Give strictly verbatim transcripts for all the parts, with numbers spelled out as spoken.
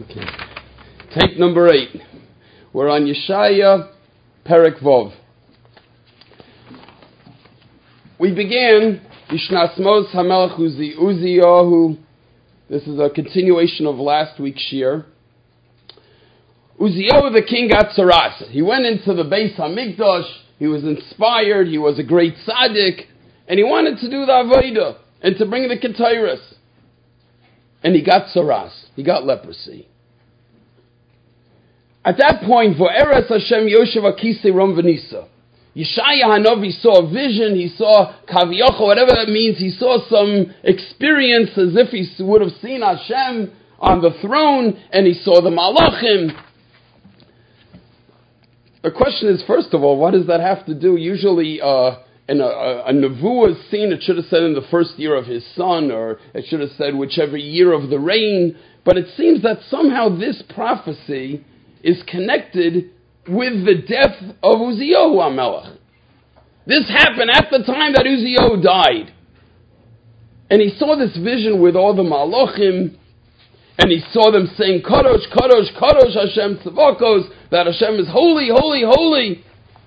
Okay. Tape number eight. We're on Yeshaya, Perek Vov. We began Yishnas Mos HaMelech Uzi Uziyahu. This is a continuation of last week's shir. Uziyahu the king got tzaras. He went into the Beis HaMikdash. He was inspired. He was a great tzaddik. And he wanted to do the Avodah and to bring the Ketores. And he got tzaras. He got leprosy. At that point, Vo'eres Hashem Yoshev Akisei Ram V'nisa. Yeshaya Hanavi saw a vision. He saw Kaviyocha, whatever that means. He saw some experience as if he would have seen Hashem on the throne, and he saw the Malachim. The question is, first of all, what does that have to do? Usually, uh, in a, a, a nevuah is seen, it should have said in the first year of his son, or it should have said whichever year of the reign. But it seems that somehow this prophecy is connected with the death of Uziyahu HaMelech. This happened at the time that Uziyahu died. And he saw this vision with all the Malachim, and he saw them saying, Kadosh, Kadosh, Kadosh Hashem Tzavakos, that Hashem is holy, holy, holy.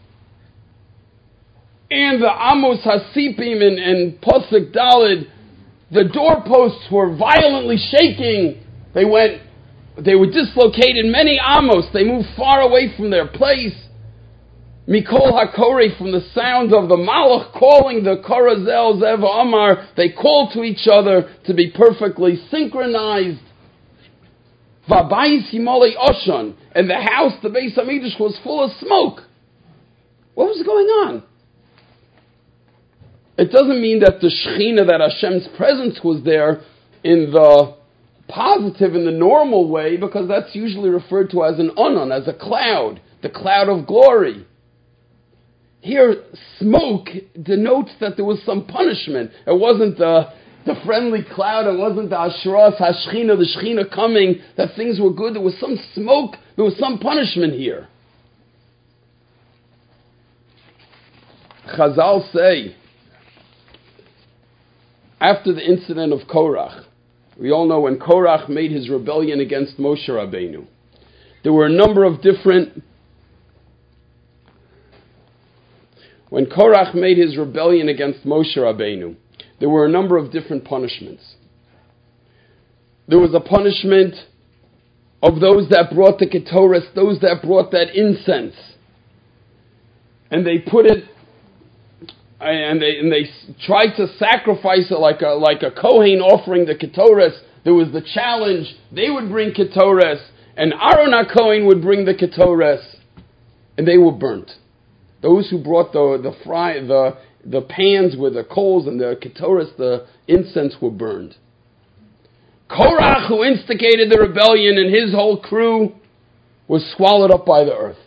And the Amos Hasipim and, and Posuk Dalid, the doorposts were violently shaking. They went They were dislocated. Many amos. They moved far away from their place. Mikol HaKoreh, from the sound of the Malach calling the Korazel Zev Amar, they called to each other to be perfectly synchronized. Vabayis Himolei Oshan, and the house, the Beis HaMikdash, was full of smoke. What was going on? It doesn't mean that the Shechina, that Hashem's presence was there in the positive, in the normal way, because that's usually referred to as an onan, as a cloud, the cloud of glory. Here, smoke denotes that there was some punishment. It wasn't the, the friendly cloud, it wasn't the Ashras, Hashchina, the Shechina coming, that things were good. There was some smoke, there was some punishment here. Chazal say, after the incident of Korach, we all know when Korach made his rebellion against Moshe Rabbeinu, there were a number of different... When Korach made his rebellion against Moshe Rabbeinu, there were a number of different punishments. There was a punishment of those that brought the Ketores, those that brought that incense. And they put it, and they and they tried to sacrifice it like a like a Kohen offering the Ketores. There was the challenge. They would bring Ketores, and Aaron HaKohen would bring the Ketores, and they were burnt. Those who brought the the fry the the pans with the coals and the Ketores, the incense, were burned. Korach, who instigated the rebellion, and his whole crew was swallowed up by the earth.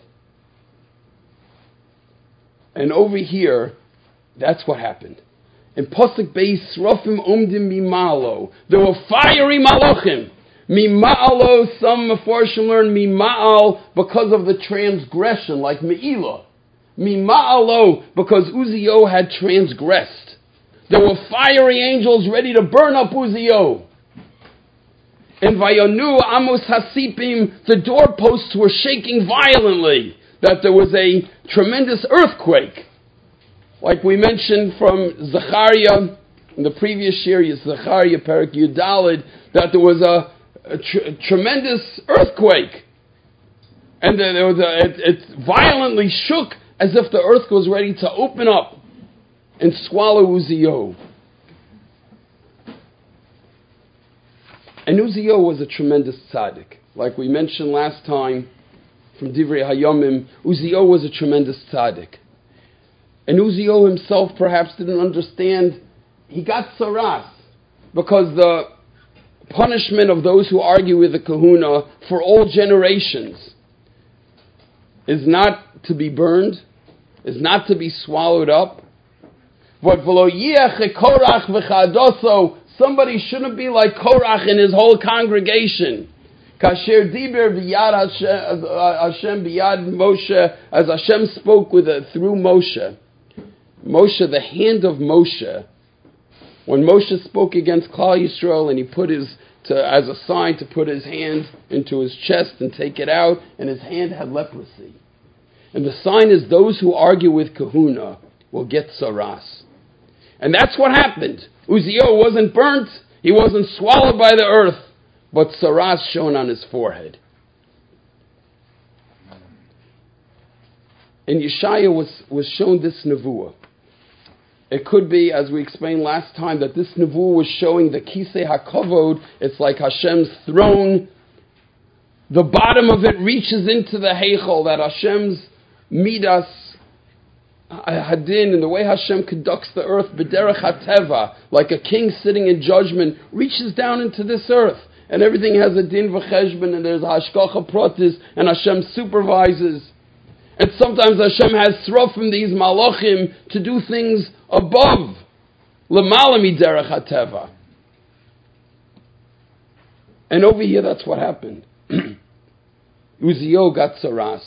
And over here, that's what happened. In Posuk Beis, Rofim Umdim Mimalo. There were fiery Malachim. Mimalo, some Meforshim learn Mima'al because of the transgression, like Me'ilah. Mima'alo, because Uziyahu had transgressed. There were fiery angels ready to burn up Uziyahu. In Vayonu Amos Hasipim, the doorposts were shaking violently, that there was a tremendous earthquake. Like we mentioned from Zechariah, in the previous year, Zechariah Perek Yudalid, that there was a, a, tr- a tremendous earthquake. And there was a, it, it violently shook as if the earth was ready to open up and swallow Uziyahu. And Uziyahu was a tremendous tzaddik. Like we mentioned last time from Divrei Hayomim, Uziyahu was a tremendous tzaddik. And Uziyahu himself perhaps didn't understand. He got tzaras because the punishment of those who argue with the kahuna for all generations is not to be burned, is not to be swallowed up. But somebody shouldn't be like Korach and his whole congregation. Kasher diber biyad Hashem biyad Moshe, as Hashem spoke with it through Moshe. Moshe, the hand of Moshe, when Moshe spoke against Klal Yisrael and he put his to, as a sign to put his hand into his chest and take it out, and his hand had leprosy. And the sign is those who argue with kahuna will get saras. And that's what happened. Uziel wasn't burnt, he wasn't swallowed by the earth, but saras shone on his forehead. And Yeshaya was, was shown this nevuah. It could be, as we explained last time, that this nevuah was showing the Kisei HaKavod. It's like Hashem's throne. The bottom of it reaches into the Heichal, that Hashem's Midas Hadin, and the way Hashem conducts the earth, B'derech HaTeva, like a king sitting in judgment, reaches down into this earth. And everything has a din v'cheshbon, and there's a hashgacha pratis, and Hashem supervises. And sometimes Hashem has srofim, these malachim, to do things above. L'mala miderech hateva. And over here, that's what happened. Uziel got saras.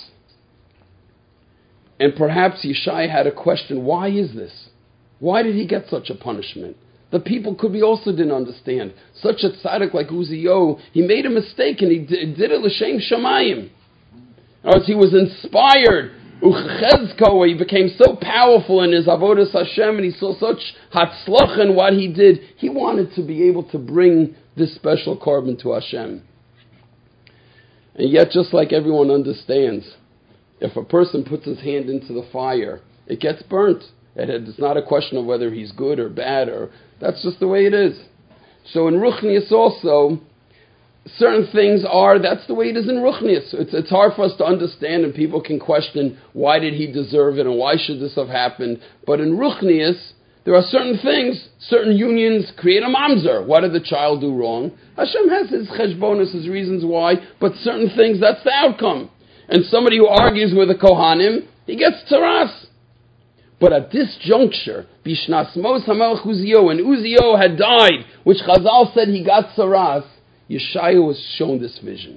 And perhaps Yeshai had a question, why is this? Why did he get such a punishment? The people could be also didn't understand. Such a tzaddik like Uziel, he made a mistake and he did, did it l'shem shamayim. As he was inspired, Uchechezko, he became so powerful in his avodas Hashem, and he saw such hatzlach in what he did. He wanted to be able to bring this special korban to Hashem. And yet, just like everyone understands, if a person puts his hand into the fire, it gets burnt. It's not a question of whether he's good or bad, or that's just the way it is. So in Ruchnius also, certain things are, that's the way it is in Ruchnius. It's, it's hard for us to understand, and people can question, why did he deserve it, and why should this have happened? But in Ruchnius, there are certain things, certain unions create a mamzer. What did the child do wrong? Hashem has his cheshbonos, his reasons why, but certain things, that's the outcome. And somebody who argues with the Kohanim, he gets taras. But at this juncture, Bishnas Mos HaMelech Uziel, when Uziel had died, which Chazal said he got saras, Yeshaya was shown this vision.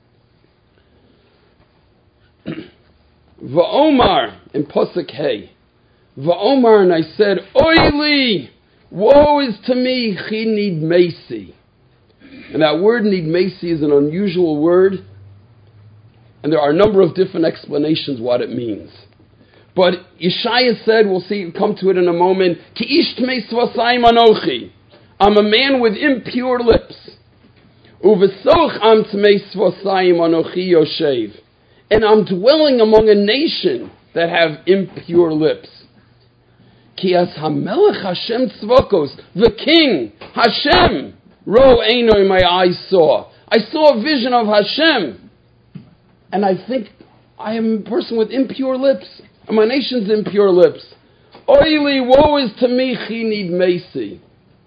Va'omar, in Pasuk Hey, Va'omar, and I said, Oili, woe is to me, chi need mesi. And that word need mesi is an unusual word, and there are a number of different explanations what it means. But Yeshaya said, we'll see, come to it in a moment, Ki ish tmei svasayim anochi. I'm a man with impure lips. Uvesoch am tmei svasayim anochi yoshev. And I'm dwelling among a nation that have impure lips. Ki as hamelech Hashem tzvokos, the king, Hashem, ro einoi, my eyes saw. I saw a vision of Hashem. And I think I am a person with impure lips. And my nation's impure lips. Oili, woe is to me, chi need mesi.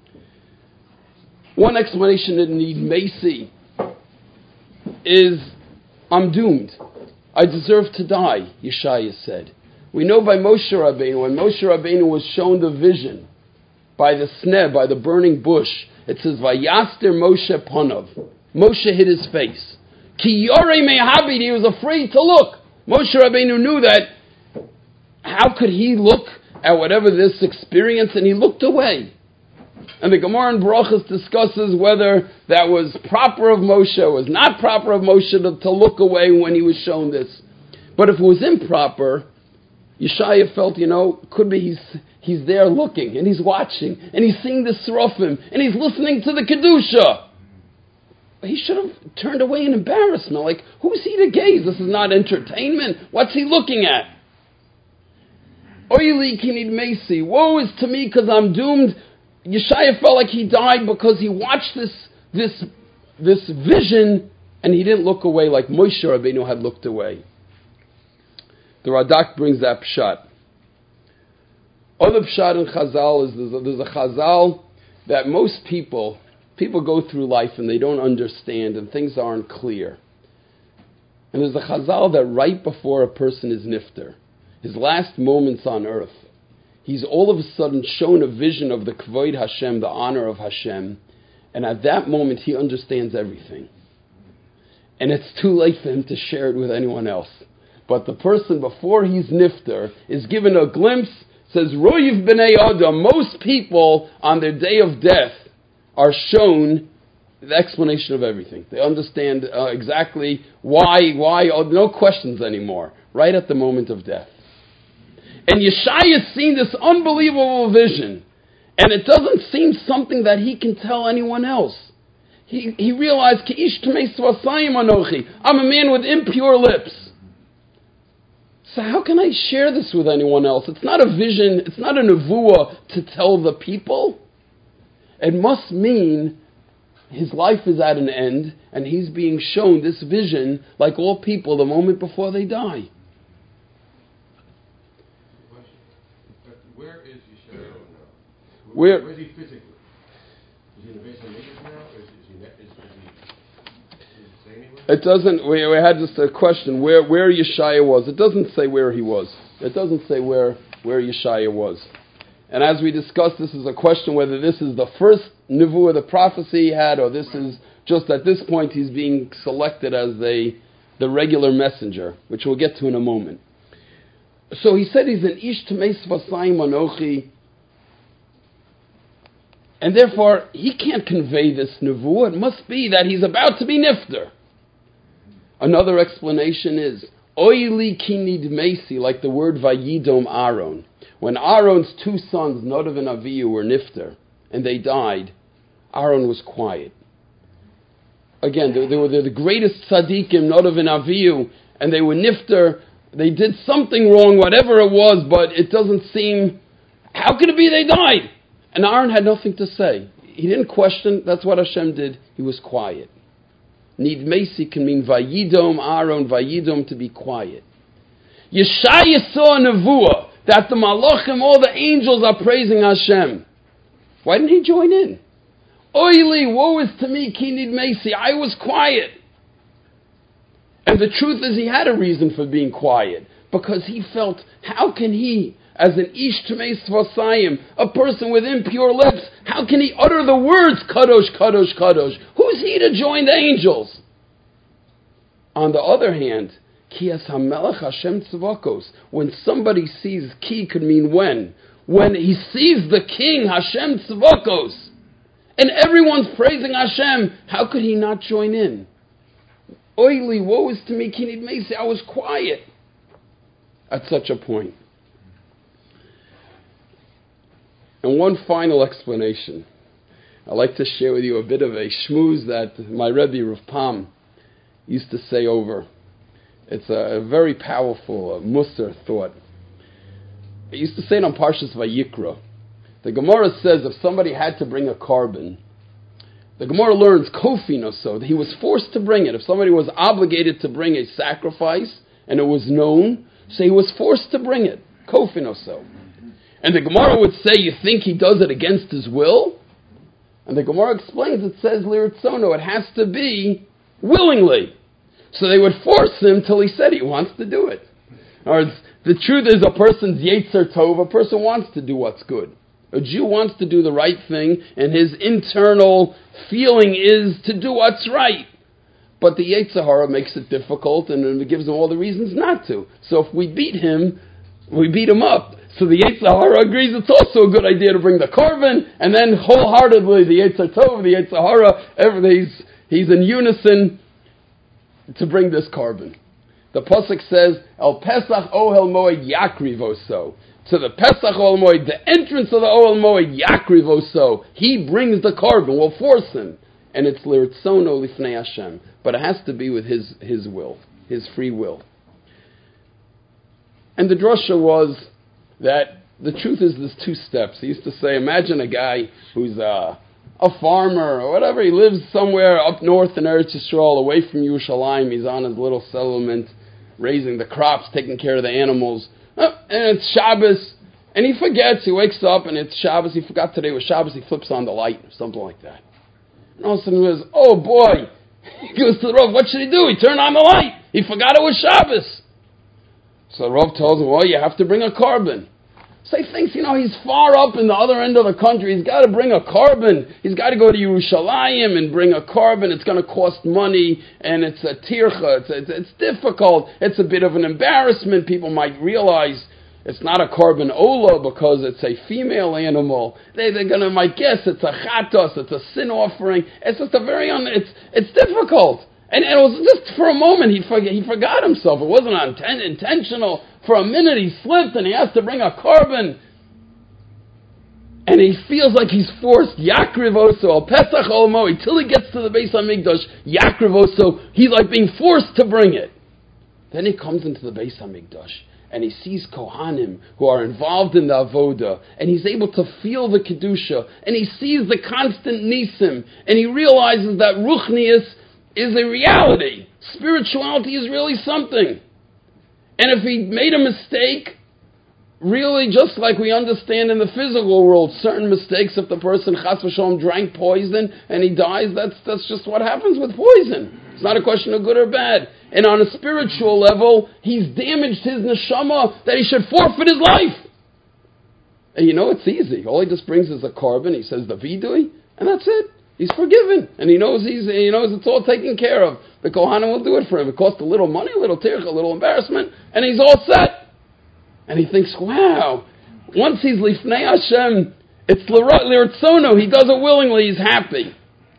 One explanation of need mesi is, I'm doomed. I deserve to die, Yeshaya said. We know by Moshe Rabbeinu, when Moshe Rabbeinu was shown the vision, by the sneh, by the burning bush, it says, Vayaster Moshe Panav. Moshe hid his face. Ki yorei mehabid, he was afraid to look. Moshe Rabbeinu knew that. How could he look at whatever this experience? And he looked away. And the Gemara in Barachos discusses whether that was proper of Moshe, or was not proper of Moshe to, to look away when he was shown this. But if it was improper, Yeshaya felt, you know, could be he's he's there looking, and he's watching, and he's seeing the Srofim, and he's listening to the Kedusha. He should have turned away in embarrassment. Like, who's he to gaze? This is not entertainment. What's he looking at? Oili kinid mesi. Woe is to me because I'm doomed. Yeshaya felt like he died because he watched this, this, this vision and he didn't look away like Moshe Rabbeinu had looked away. The Radak brings that pshat. Other pshat in Chazal is there's a, there's a Chazal that most people, people go through life and they don't understand and things aren't clear. And there's a Chazal that right before a person is nifter, his last moments on earth, he's all of a sudden shown a vision of the Kvod Hashem, the honor of Hashem, and at that moment he understands everything. And it's too late for him to share it with anyone else. But the person before he's nifter is given a glimpse, says, Roiv b'nei Adam, most people on their day of death are shown the explanation of everything. They understand uh, exactly why, why, oh, no questions anymore, right at the moment of death. And Yeshaya's seen this unbelievable vision, and it doesn't seem something that he can tell anyone else. He, he realized, K'ish Tmei Svasayim Anochi, I'm a man with impure lips. So how can I share this with anyone else? It's not a vision, it's not a nevuah to tell the people. It must mean his life is at an end, and he's being shown this vision, like all people, the moment before they die. Where is Yeshayahu now? Where, Where is he physically? Is he in the base of English now? Or is, is, he, is, is, he, is he say anywhere? It doesn't, we, we had just a question, where, where Yeshaya was. It doesn't say where he was. It doesn't say where, where Yeshaya was. And as we discussed, this is a question whether this is the first nevuah, the prophecy he had, or this is just at this point he's being selected as a, the regular messenger, which we'll get to in a moment. So he said he's an ish tmeis vasayim anochi, and therefore he can't convey this nevuah. It must be that he's about to be nifter. Another explanation is oili kinid meisi, like the word vayidom Aaron. When Aaron's two sons, Nadav and Avihu, were nifter, and they died, Aaron was quiet. Again, they, they were the greatest tzaddikim, Nadav and Avihu, and they were nifter. They did something wrong, whatever it was, but it doesn't seem, how could it be they died? And Aaron had nothing to say. He didn't question, that's what Hashem did. He was quiet. Nid Mesi can mean Vayidom, Aaron, Vayidom, to be quiet. Yeshaya saw a nevuah that the malachim, all the angels are praising Hashem. Why didn't he join in? Oily, woe is to me, ki nid Mesi, I was quiet. And the truth is he had a reason for being quiet, because he felt, how can he, as an ish tmeis vasayim, a person with impure lips, how can he utter the words kadosh, kadosh, kadosh? Who's he to join the angels? On the other hand, Kiyas HaMelech Hashem Tzvakos, when somebody sees, ki could mean when, when he sees the king Hashem Tzvakos, and everyone's praising Hashem, how could he not join in? Oily, woe is to me, kinid meisi, I was quiet at such a point. And one final explanation. I'd like to share with you a bit of a shmooze that my Rebbe Rav Pam used to say over. It's a, a very powerful uh, Musar thought. He used to say it on Parshas Vayikra. The Gemara says if somebody had to bring a carbon, the Gemara learns Kofi no so, that he was forced to bring it. If somebody was obligated to bring a sacrifice, and it was known, so he was forced to bring it. Kofi no so. And the Gemara would say, you think he does it against his will? And the Gemara explains, it says, Liritzono, it has to be willingly. So they would force him till he said he wants to do it. Or the truth is, a person's Yetzer Tov, a person wants to do what's good. A Jew wants to do the right thing, and his internal feeling is to do what's right. But the Yetzer Hara makes it difficult, and it gives him all the reasons not to. So if we beat him, we beat him up. So the Yetzer Hara agrees it's also a good idea to bring the korban, and then wholeheartedly the Yetzer Tov, the Yetzer Hara, he's, he's in unison to bring this korban. The Pasuk says, El Pesach Ohel Moed Yakrivoso. To the Pesach Ohel Moed, the entrance of the Ohel Moed Yakrivoso, he brings the korban, we'll force him. And it's Liritzono Lifnei Hashem. But it has to be with his, his will, his free will. And the drasha was that the truth is there's two steps. He used to say, imagine a guy who's a, a farmer or whatever. He lives somewhere up north in Eretz Yisrael, away from Yerushalayim. He's on his little settlement, raising the crops, taking care of the animals. Oh, and it's Shabbos, and he forgets. He wakes up, and it's Shabbos. He forgot today was Shabbos. He flips on the light or something like that. And all of a sudden he goes, oh boy. He goes to the Rav, what should he do? He turned on the light. He forgot it was Shabbos. So the Rav tells him, well, you have to bring a korban. So he thinks, you know, he's far up in the other end of the country. He's got to bring a korban. He's got to go to Yerushalayim and bring a korban. It's going to cost money, and it's a tircha. It's, it's, it's difficult. It's a bit of an embarrassment. People might realize, It's not a korban ola because it's a female animal. They, they're going to, might guess, it's a chatos, it's a sin offering. It's just a very, un, it's it's difficult. And, and it was just for a moment, he, forget, he forgot himself. It wasn't inten- intentional. For a minute he slipped and he has to bring a korban. And he feels like he's forced, Yakrivoso, al Pesach Olmo, until he gets to the Beis HaMikdash, Yakrivoso, he's like being forced to bring it. Then he comes into the Beis HaMikdash, and he sees Kohanim, who are involved in the Avoda, and he's able to feel the Kedusha, and he sees the constant Nisim, and he realizes that Ruchnius is a reality. Spirituality is really something. And if he made a mistake, really, just like we understand in the physical world, certain mistakes, if the person chas v'shalom drank poison and he dies, that's that's just what happens with poison. It's not a question of good or bad. And on a spiritual level, he's damaged his neshama that he should forfeit his life. And you know, it's easy. All he just brings is a korban. He says the vidui, and that's it. He's forgiven, and he knows he's he knows it's all taken care of. The Kohanim will do it for him. It costs a little money, a little tircha, a little embarrassment, and he's all set. And he thinks, wow, once he's lifnei Hashem, it's l'ritzono, he does it willingly, he's happy.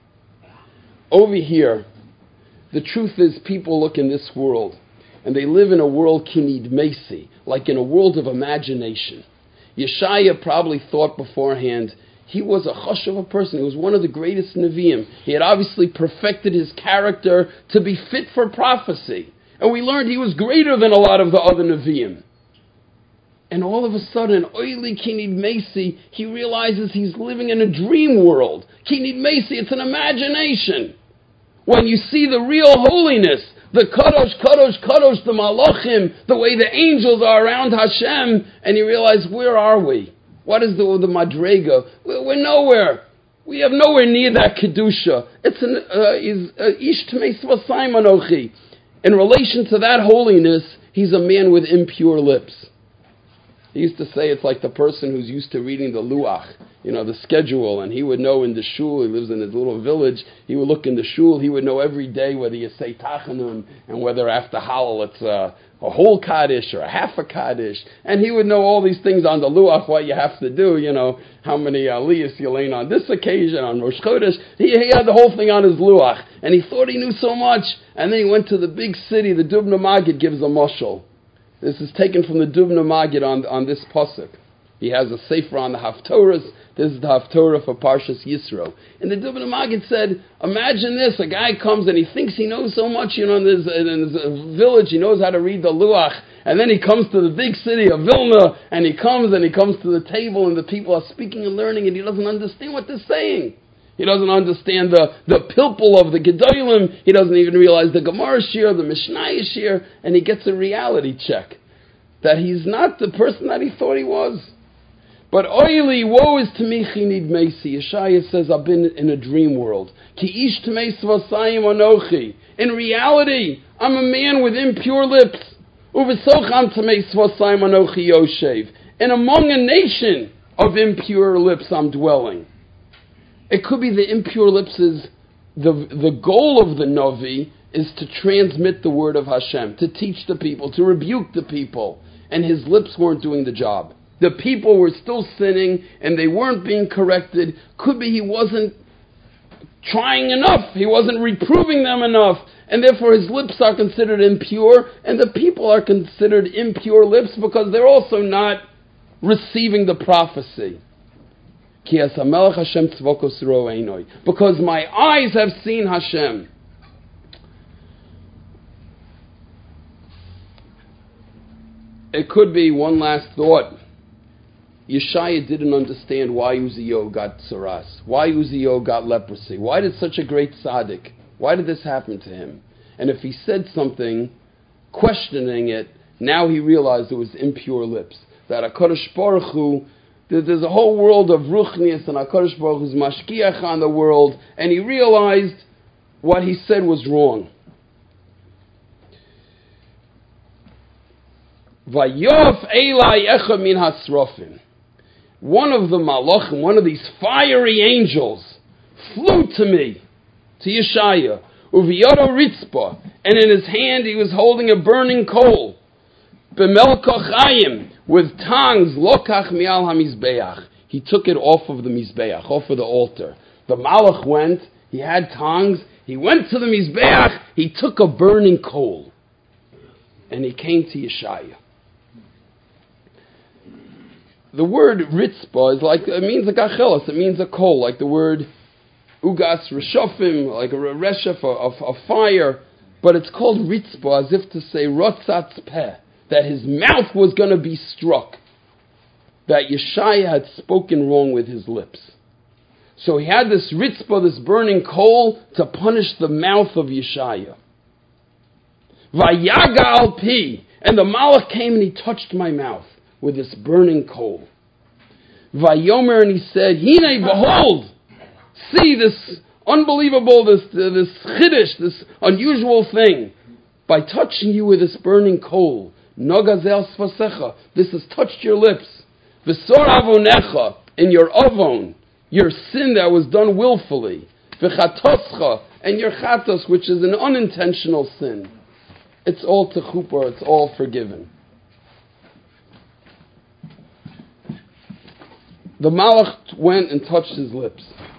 Over here, the truth is people look in this world, and they live in a world kinid mesi, like in a world of imagination. Yeshaya probably thought beforehand, he was a chashuv a person, he was one of the greatest Nevi'im. He had obviously perfected his character to be fit for prophecy. And we learned he was greater than a lot of the other Nevi'im. And all of a sudden, oili kinid mesi, he realizes he's living in a dream world. Kinid mesi, it's an imagination. When you see the real holiness, the kadosh, kadosh, kadosh, the malachim, the way the angels are around Hashem, and you realize, where are we? What is the, the madrega? We're, we're nowhere. We have nowhere near that kedusha. It's an ish tmeis v'sayim anochi. In relation to that holiness, he's a man with impure lips. He used to say it's like the person who's used to reading the luach, you know, the schedule, and he would know in the shul, he lives in his little village, he would look in the shul, he would know every day whether you say tachanun, and whether after halal it's a, a whole kaddish or a half a kaddish, and he would know all these things on the luach, what you have to do, you know, how many aliyahs you lane on this occasion, on Rosh Chodesh. He, he had the whole thing on his luach, and he thought he knew so much, and then he went to the big city, the Dubna Magid gives a mashal. This is taken from the Dubna Magid on, on this pasuk. He has a sefer on the Haftorahs. This is the Haftorah for Parshas Yisro. And the Dubna Magid said, imagine this, a guy comes and he thinks he knows so much, you know, in his, in his village, he knows how to read the Luach, and then he comes to the big city of Vilna, and he comes and he comes to the table, and the people are speaking and learning, and he doesn't understand what they're saying. He doesn't understand the, the pilpul of the Gedolim. He doesn't even realize the Gemara Shir, the Mishnah Shir, and he gets a reality check that he's not the person that he thought he was. But oily, woe is to me, chinid meisi. Yeshaya says, I've been in a dream world. Ki ish tmeis vasayim anochi. In reality, I'm a man with impure lips. Uvesocham tmeis vasayim anochi yoshev. And among a nation of impure lips I'm dwelling. It could be the impure lips is, the, the goal of the Navi is to transmit the word of Hashem, to teach the people, to rebuke the people. And his lips weren't doing the job. The people were still sinning and they weren't being corrected. Could be he wasn't trying enough. He wasn't reproving them enough. And therefore his lips are considered impure and the people are considered impure lips because they're also not receiving the prophecy. Because my eyes have seen Hashem. It could be one last thought. Yeshaya didn't understand why Uziel got tsaras, why Uziel got leprosy. Why did such a great tzaddik, why did this happen to him? And if he said something, questioning it, now he realized it was impure lips. That HaKadosh Baruch Hu, there's a whole world of ruchnius, and HaKadosh Baruch Hu's mashkiach on the world, and he realized what he said was wrong. Vayof Elai Echa min hasrofim. One of the malachim, one of these fiery angels, flew to me, to Yeshaya, uviyodo ritzpa, and in his hand he was holding a burning coal. B'melko chayim, with tongs, lokach mial hamizbeach. He took it off of the mizbeach, off of the altar. The malach went, he had tongs, he went to the mizbeach, he took a burning coal, and he came to Yeshaya. The word ritzpah is like, it means a gachelos, it means a coal, like the word ugas reshofim, like a reshef, a, a fire, but it's called ritzpah as if to say rotzatz peh, that his mouth was going to be struck, that Yeshaya had spoken wrong with his lips. So he had this ritzpah, this burning coal, to punish the mouth of Yeshaya. Vayaga al pi, and the malach came and he touched my mouth with this burning coal. Vayomer, and he said, Hine, behold, see this unbelievable, this uh, this chiddush, this unusual thing. By touching you with this burning coal, nogazel svasecha, this has touched your lips. V'sor avonecha, in your avon, your sin that was done willfully. V'chatoscha, and your chatos, which is an unintentional sin. It's all techupah, it's all forgiven. The malach went and touched his lips.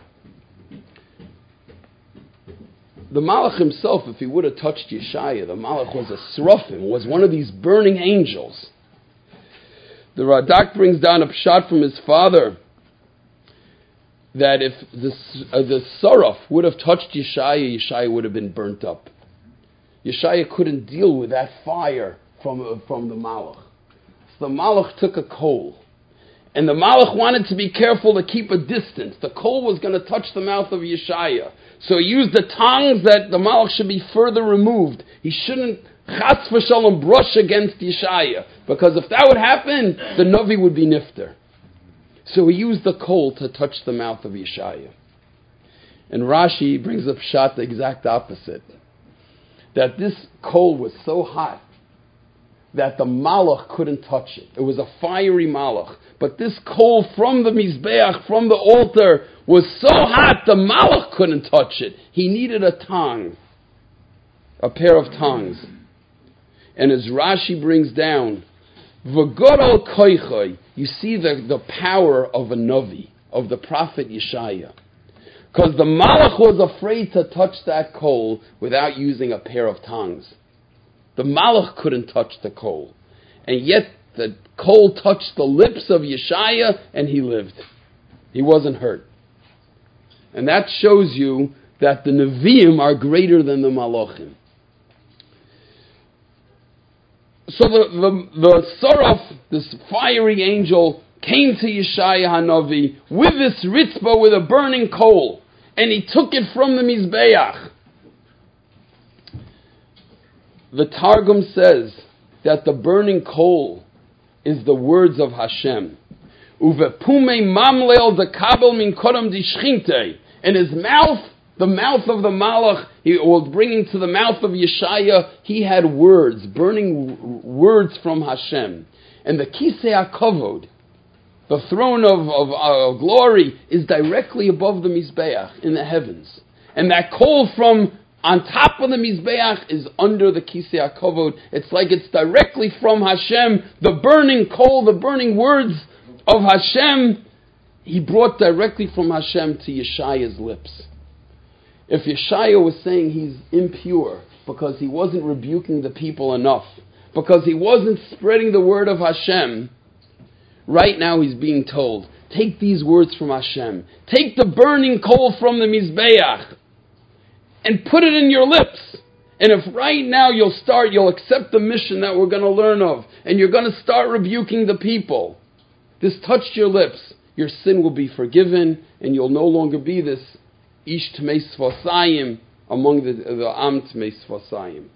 The malach himself, if he would have touched Yeshaya, the malach was a srafim, was one of these burning angels. The Radak brings down a pshat from his father that if the, uh, the saraf would have touched Yeshaya, Yeshaya would have been burnt up. Yeshaya couldn't deal with that fire from, uh, from the malach. So the malach took a coal. And the malach wanted to be careful to keep a distance. The coal was going to touch the mouth of Yeshaya. So he used the tongs that the malach should be further removed. He shouldn't chas v'shalom brush against Yeshaya. Because if that would happen, the Navi would be nifter. So he used the coal to touch the mouth of Yeshaya. And Rashi brings up pshat the exact opposite. That this coal was so hot that the malach couldn't touch it. It was a fiery malach. But this coal from the mizbeach, from the altar, was so hot the malach couldn't touch it. He needed a tong, a pair of tongs. And as Rashi brings down, v'godol koichoi, you see the, the power of a Navi, of the prophet Yeshaya. Because the malach was afraid to touch that coal without using a pair of tongs. The malach couldn't touch the coal. And yet the coal touched the lips of Yeshaya and he lived. He wasn't hurt. And that shows you that the Nevi'im are greater than the Malachim. So the, the, the Saraf, this fiery angel, came to Yeshaya Hanavi with this ritzbah, with a burning coal. And he took it from the Mizbeach. The Targum says that the burning coal is the words of Hashem. Uvepume mamleel dekabel min kodam dishchinte. In his mouth, the mouth of the Malach, he was bringing to the mouth of Yeshaya, he had words, burning w- words from Hashem. And the Kisei HaKavod, the throne of, of, of glory, is directly above the Mizbeach in the heavens. And that coal from on top of the Mizbeach is under the Kisei HaKavod. It's like it's directly from Hashem. The burning coal, the burning words of Hashem, he brought directly from Hashem to Yeshaya's lips. If Yeshaya was saying he's impure because he wasn't rebuking the people enough, because he wasn't spreading the word of Hashem, right now he's being told, take these words from Hashem, take the burning coal from the Mizbeach, and put it in your lips. And if right now you'll start, you'll accept the mission that we're going to learn of, and you're going to start rebuking the people, this touched your lips, your sin will be forgiven, and you'll no longer be this Ish Tmei Sfasayim among the, the Am Tmei Sfasayim.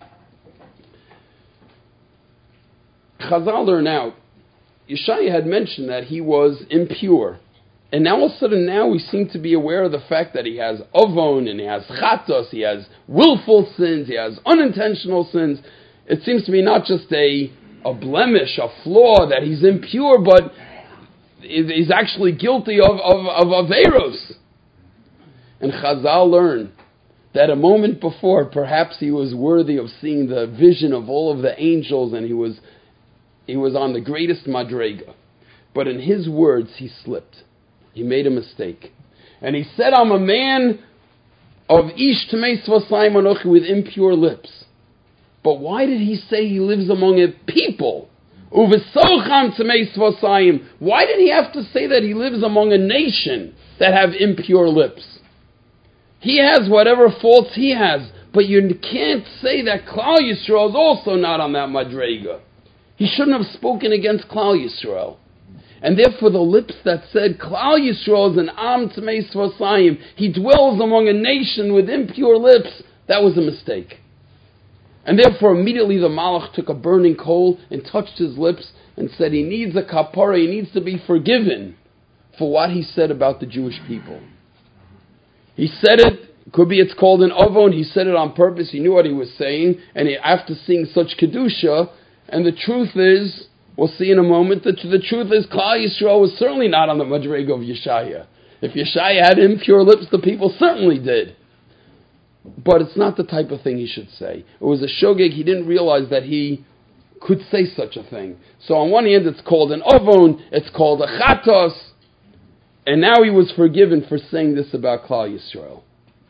Chazal learn out, Yeshaya had mentioned that he was impure. And now all of a sudden now we seem to be aware of the fact that he has avon, and he has chatos, he has willful sins, he has unintentional sins. It seems to be not just a, a blemish, a flaw, that he's impure, but he's actually guilty of, of, of averos. And Chazal learn that a moment before, perhaps he was worthy of seeing the vision of all of the angels, and he was he was on the greatest madrega. But in his words, he slipped. He made a mistake. And he said, I'm a man of ish temeis v'sayim anochi, with impure lips. But why did he say he lives among a people? Uvesocham temeis v'sayim. Why did he have to say that he lives among a nation that have impure lips? He has whatever faults he has, but you can't say that Klal Yisrael is also not on that madrega. He shouldn't have spoken against Klal Yisrael. And therefore the lips that said, Klal Yisrael is an Am Tmeis V'Sayim, he dwells among a nation with impure lips, that was a mistake. And therefore immediately the Malach took a burning coal and touched his lips and said he needs a kapara, he needs to be forgiven for what he said about the Jewish people. He said it, could be it's called an avon, he said it on purpose, he knew what he was saying, and he, after seeing such Kedusha, and the truth is, we'll see in a moment that the truth is Klal Yisrael was certainly not on the madrega of Yeshaya. If Yeshaya had impure lips, the people certainly did. But it's not the type of thing he should say. It was a shogeg, he didn't realize that he could say such a thing. So on one hand it's called an avon, it's called a chatos, and now he was forgiven for saying this about Klal Yisrael.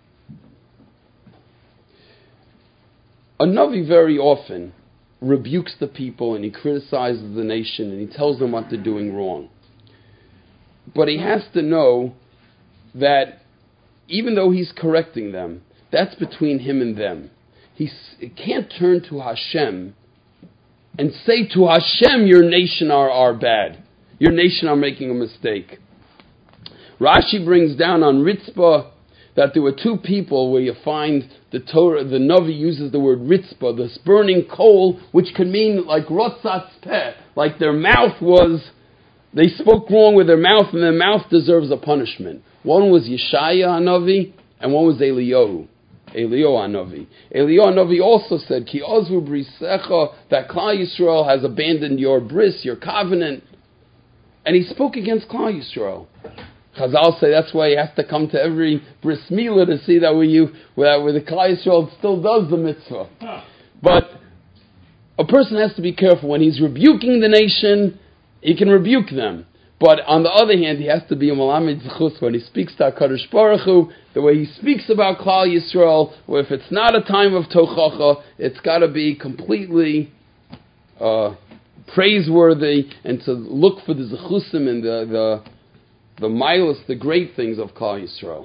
A Navi very often rebukes the people and he criticizes the nation and he tells them what they're doing wrong. But he has to know that even though he's correcting them, that's between him and them. He can't turn to Hashem and say to Hashem, your nation are, are bad. Your nation are making a mistake. Rashi brings down on Ritzpah that there were two people where you find the Torah, the Navi uses the word Ritzpah, this burning coal, which could mean like Rotzatz Peh, like their mouth was, they spoke wrong with their mouth and their mouth deserves a punishment. One was Yeshaya Hanavi and one was Eliyahu. Eliyahu Hanavi. Eliyahu Hanavi also said, Ki ozvu brisecha, that Klal Yisrael has abandoned your bris, your covenant. And he spoke against Klal Yisrael. Chazal say that's why he has to come to every bris milah to see that where you where, where the Klal Yisrael still does the mitzvah. Huh. But a person has to be careful when he's rebuking the nation. He can rebuke them, but on the other hand, he has to be a malamed zechus when he speaks to HaKadosh Baruch Hu. The way he speaks about Klal Yisrael, or if it's not a time of tochacha, it's got to be completely uh, praiseworthy, and to look for the zechusim and the the the milas, the great things of Klal Yisrael.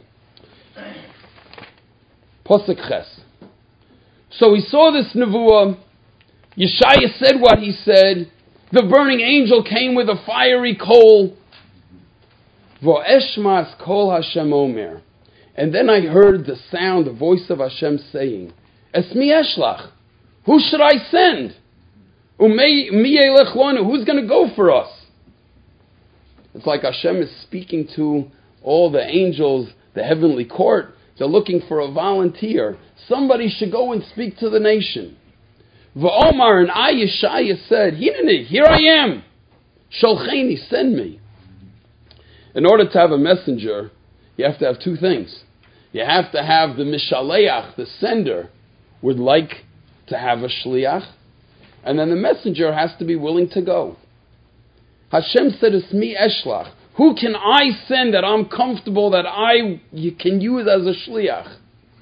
Pasuk Ches. So we saw this nevuah. Yeshaya said what he said. The burning angel came with a fiery coal. Vo'eshmas kol Hashem omer. And then I heard the sound, the voice of Hashem saying, Esmi eshlach. Who should I send? Umei mi yelech lanu. Who's going to go for us? It's like Hashem is speaking to all the angels, the heavenly court. They're looking for a volunteer. Somebody should go and speak to the nation. V'omar, and I, Yeshaya, said, Hineni, here I am. Sholcheni, send me. In order to have a messenger, you have to have two things. You have to have the Mishaleach, the sender, would like to have a Shliach, and then the messenger has to be willing to go. Hashem said, Esmi eshlach. Who can I send that I'm comfortable, that I you can use as a Shliach?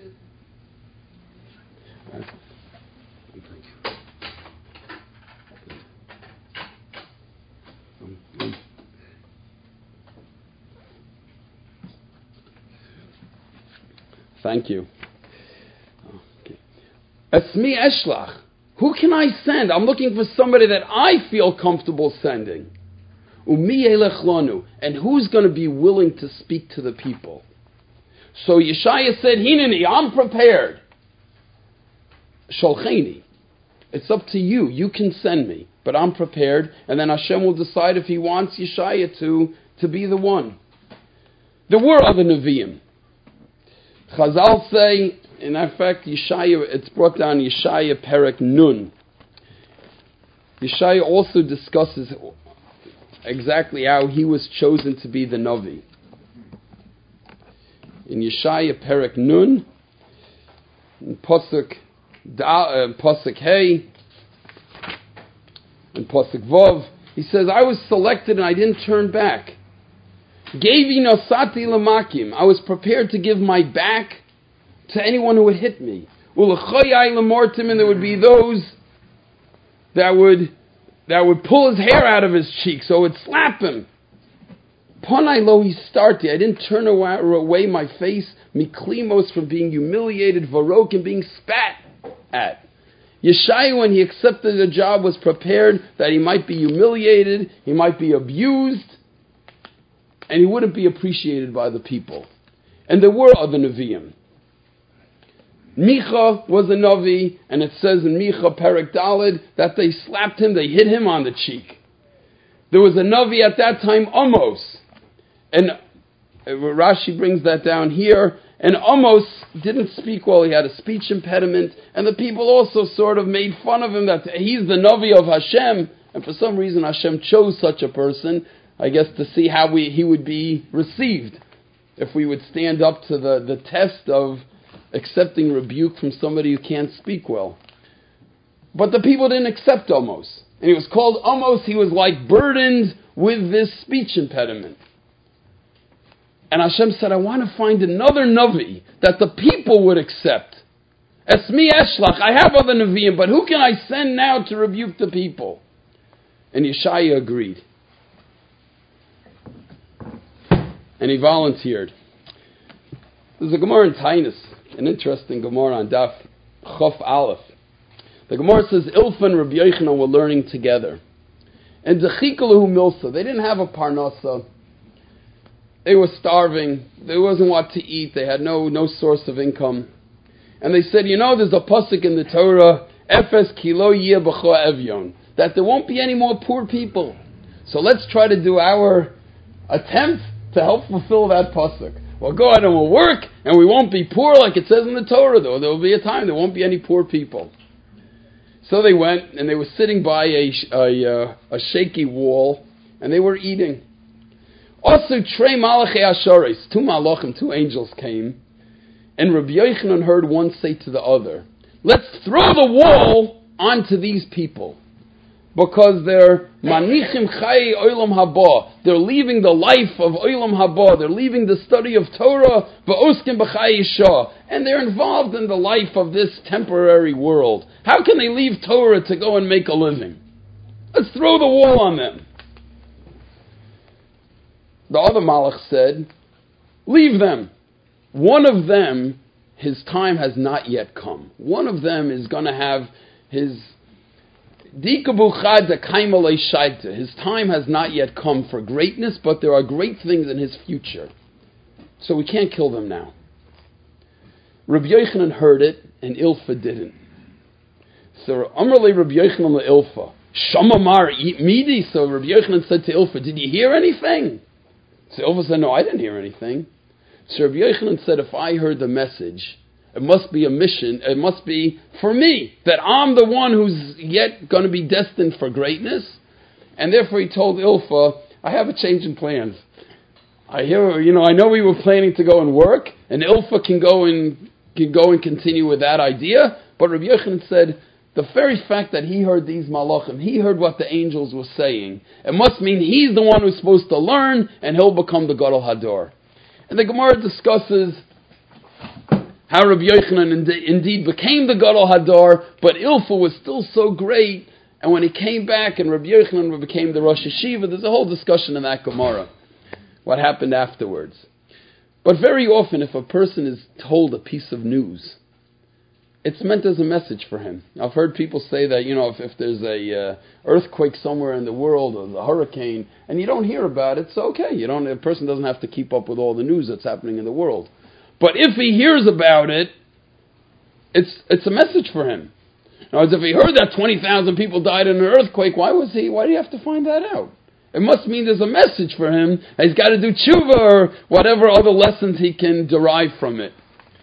Thank you. Okay. Esmi eshlach. Who can I send? I'm looking for somebody that I feel comfortable sending. Umi yelech lanu. And who's going to be willing to speak to the people? So Yeshaya said, Hineni, I'm prepared. Sholcheni. It's up to you. You can send me. But I'm prepared. And then Hashem will decide if he wants Yeshaya to, to be the one. There were other Nevi'im. Chazal say, in fact, Yeshaya, it's brought down Yeshaya Perek Nun. Yeshaya also discusses exactly how he was chosen to be the Navi. In Yeshaya Perek Nun, in Pasuk, da, uh, Pasuk Hey, In Pasuk Vov, he says, I was selected and I didn't turn back. Gevi nosati lamakim. I was prepared to give my back to anyone who would hit me. Ulechoyai lemortim, and there would be those that would that would pull his hair out of his cheek, so it would slap him. Ponai lo histarti. I didn't turn away my face, miklimos, from being humiliated, varok, and being spat at. Yeshaya, when he accepted the job, was prepared that he might be humiliated, he might be abused, and he wouldn't be appreciated by the people. And there were other Nevi'im. Micha was a Navi, and it says in Micha Perek Daled that they slapped him, they hit him on the cheek. There was a Navi at that time, Amos, and Rashi brings that down here. And Amos didn't speak well. He had a speech impediment. And the people also sort of made fun of him that he's the Navi of Hashem. And for some reason Hashem chose such a person, I guess, to see how we, he would be received. If we would stand up to the, the test of accepting rebuke from somebody who can't speak well. But the people didn't accept Amos. And he was called Amos. He was like burdened with this speech impediment. And Hashem said, I want to find another Navi that the people would accept. Esmi Eshlach, I have other Naviim, but who can I send now to rebuke the people? And Yeshaya agreed. And he volunteered. There's a Gemara in Tainus, an interesting Gemara on Daf Chof Aleph. The Gemara says, Ilfa and Rabbi Yochanan were learning together. And Zechikalahu Milsa, they didn't have a Parnasa. They were starving. There wasn't what to eat. They had no, no source of income. And they said, you know, there's a pasuk in the Torah, Efes kilo yeh b'cho evyon, that there won't be any more poor people. So let's try to do our attempt to help fulfill that pasuk. We'll go out and we'll work, and we won't be poor like it says in the Torah, though. There will be a time there won't be any poor people. So they went, and they were sitting by a, a, a shaky wall, and they were eating. Also, Trei Malachei Ashores, two malachim, two angels came, and Rabbi Yochanan heard one say to the other, let's throw the wall onto these people, because they're manichim chai olam haba, they're leaving the life of olam haba, they're leaving the study of Torah, v'oskim b'chai yisha, and they're involved in the life of this temporary world. How can they leave Torah to go and make a living? Let's throw the wall on them. The other malach said, leave them. One of them, his time has not yet come. One of them is going to have his his time has not yet come for greatness, but there are great things in his future. So we can't kill them now. Rabbi Yochanan heard it, and Ilfa didn't. So Amrli Rabbi Yochanan le Ilfa, Shamamar eat midi. So Rabbi Yochanan said to Ilfa, did you hear anything? So Ilfa said, no, I didn't hear anything. So Rabbi Yochanan said, if I heard the message, it must be a mission, it must be for me, that I'm the one who's yet going to be destined for greatness. And therefore he told Ilfa, I have a change in plans. I hear, you know, I know we were planning to go and work, and Ilfa can go and can go and continue with that idea. But Rabbi Yochanan said, the very fact that he heard these malachim, he heard what the angels were saying, it must mean he's the one who's supposed to learn, and he'll become the Gadol Hador. And the Gemara discusses how Rabbi Yochanan indeed became the Gadol Hador, but Ilfa was still so great, and when he came back and Rabbi Yochanan became the Rosh Hashiva, there's a whole discussion in that Gemara, what happened afterwards. But very often, if a person is told a piece of news, it's meant as a message for him. I've heard people say that, you know, if, if there's a uh, earthquake somewhere in the world, or a hurricane, and you don't hear about it, it's okay. You don't. A person doesn't have to keep up with all the news that's happening in the world. But if he hears about it, it's it's a message for him. Now, as if he heard that twenty thousand people died in an earthquake, why was he? Why do you have to find that out? It must mean there's a message for him. He's got to do tshuva or whatever other lessons he can derive from it.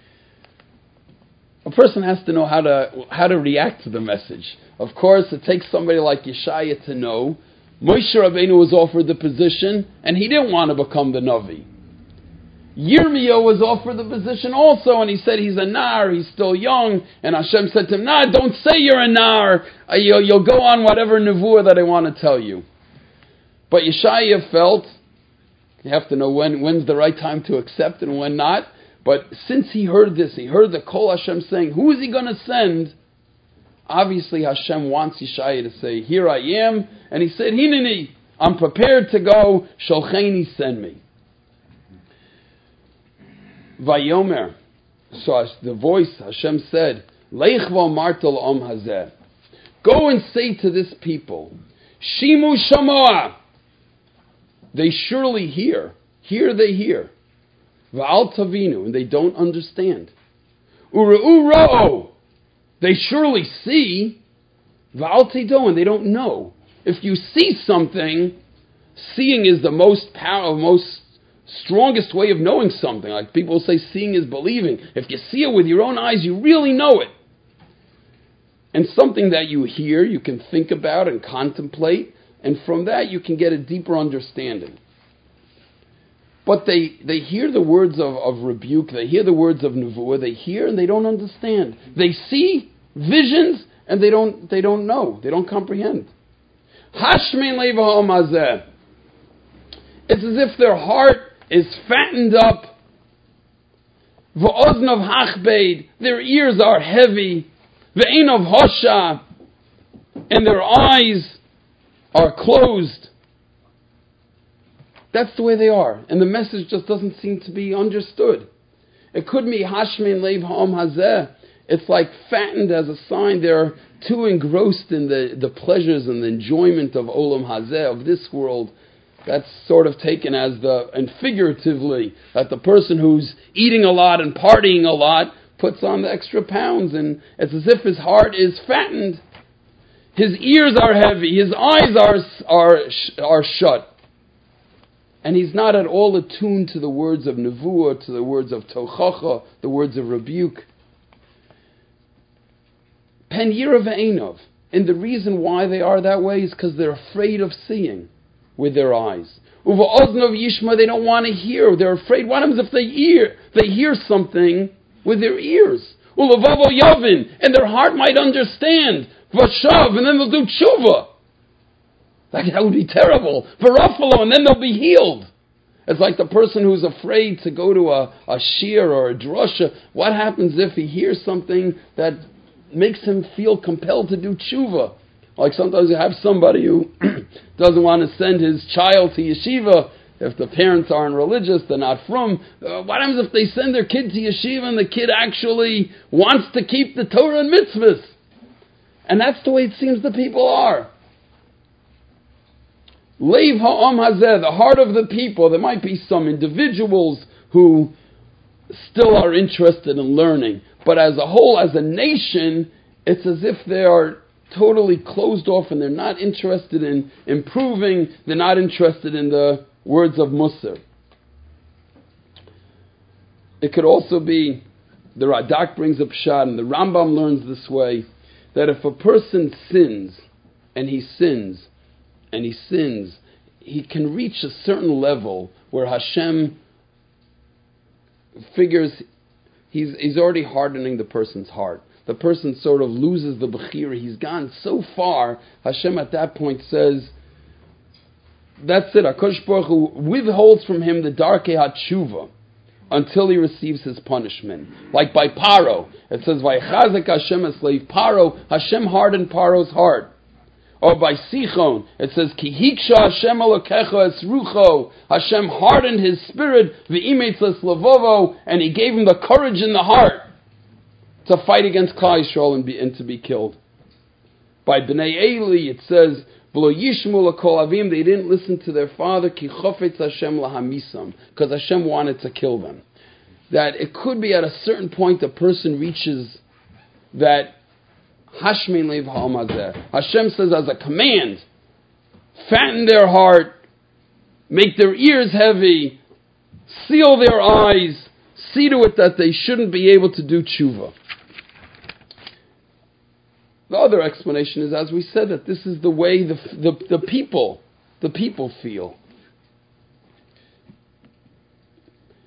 A person has to know how to how to react to the message. Of course, it takes somebody like Yeshaya to know. Moshe Rabbeinu was offered the position, and he didn't want to become the Navi. Yirmiyahu was offered the position also, and he said he's a nar, he's still young, and Hashem said to him, nah, don't say you're a nar, uh, you'll, you'll go on whatever nevuah that I want to tell you. But Yeshaya felt, you have to know when when's the right time to accept and when not, but since he heard this, he heard the Kol Hashem saying, who is he going to send? Obviously Hashem wants Yeshaya to say, here I am, and he said, Hineni, I'm prepared to go, Sholcheni, send me. Vayomer, so the voice, Hashem said, Leich v'amarta l'om hazeh, go and say to this people, Shimu shamoah, they surely hear, hear they hear, V'al tavinu, and they don't understand, Ure'u ro'o, they surely see, V'al tedo, and they don't know. If you see something, seeing is the most power, most strongest way of knowing something. Like people say, seeing is believing. If you see it with your own eyes, you really know it. And something that you hear, you can think about and contemplate, and from that you can get a deeper understanding. But they, they hear the words of, of rebuke, they hear the words of nevuah, they hear and they don't understand. They see visions and they don't they don't know, they don't comprehend. Hashmin leivahom hazeh. It's as if their heart is fattened up. V'oznav hachbeid, their ears are heavy. V'einav hosha, and their eyes are closed. That's the way they are, and the message just doesn't seem to be understood. It could be hashmin leiv ha'om hazeh. It's like fattened as a sign they're too engrossed in the, the pleasures and the enjoyment of olam hazeh, of this world. That's sort of taken as the, and figuratively, that the person who's eating a lot and partying a lot puts on the extra pounds, and it's as if his heart is fattened. His ears are heavy, his eyes are are are shut. And he's not at all attuned to the words of nevuah, to the words of tochacha, the words of rebuke. Pen yira ve'enov. And the reason why they are that way is because they're afraid of seeing with their eyes. Uva oznov yishma, they don't want to hear. They're afraid. What happens if they hear? They hear something with their ears. Ulavavo yavin, and their heart might understand. Vashav, and then they'll do tshuva. Like, that would be terrible. Varafalo, and then they'll be healed. It's like the person who's afraid to go to a, a shir or a drasha. What happens if he hears something that makes him feel compelled to do tshuva? Like sometimes you have somebody who doesn't want to send his child to yeshiva. If the parents aren't religious, they're not from. Uh, what happens if they send their kid to yeshiva and the kid actually wants to keep the Torah and mitzvahs? And that's the way it seems the people are. Leiv ha'am hazeh, the heart of the people. There might be some individuals who still are interested in learning, but as a whole, as a nation, it's as if they are totally closed off and they're not interested in improving, they're not interested in the words of Musar. It could also be, the Radak brings up Shad, and the Rambam learns this way, that if a person sins, and he sins, and he sins, he can reach a certain level where Hashem figures he's, he's already hardening the person's heart. The person sort of loses the bechira. He's gone so far, Hashem at that point says, that's it, HaKadosh Baruch Hu withholds from him the darkei hatshuva until he receives his punishment. Like by Paro, it says, Vaychazek Hashem esleiv Paro, Hashem hardened Paro's heart. Or by Sichon, it says, Ki hiksha Hashem elokecha es rucho, Hashem hardened his spirit, v'imetz es levovo, and he gave him the courage in the heart to fight against Klal Yisrael and, be, and to be killed. By Bnei Eli, it says, V'lo yishmu l'kol avim, they didn't listen to their father, Ki chofetz Hashem lahamisam, because Hashem wanted to kill them. That it could be at a certain point a person reaches that Hashmin leiv ha'am hazeh. Hashem says as a command, fatten their heart, make their ears heavy, seal their eyes, see to it that they shouldn't be able to do tshuva. The other explanation is, as we said, that this is the way the, the, the people, the people feel.